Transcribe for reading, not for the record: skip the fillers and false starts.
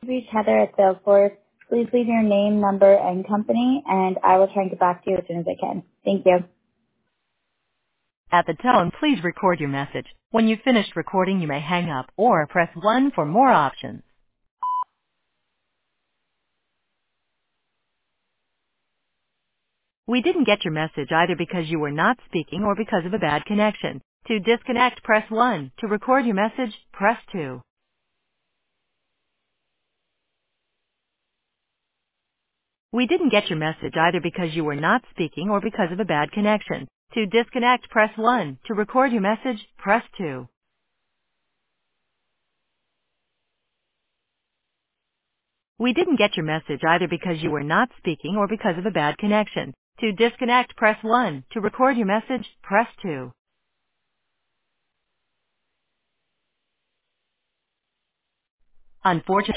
reached Heather at Salesforce. Please leave your name, number, and company, and I will try and get back to you as soon as I can. Thank you. At the tone, please record your message. When you've finished recording, you may hang up or press 1 for more options. We didn't get your message either because you were not speaking or because of a bad connection. To disconnect, press 1. To record your message, press 2. We didn't get your message either because you were not speaking or because of a bad connection. To disconnect, press 1. To record your message, press 2. We didn't get your message either because you were not speaking or because of a bad connection. To disconnect, press 1. To record your message, press 2. Unfortunately,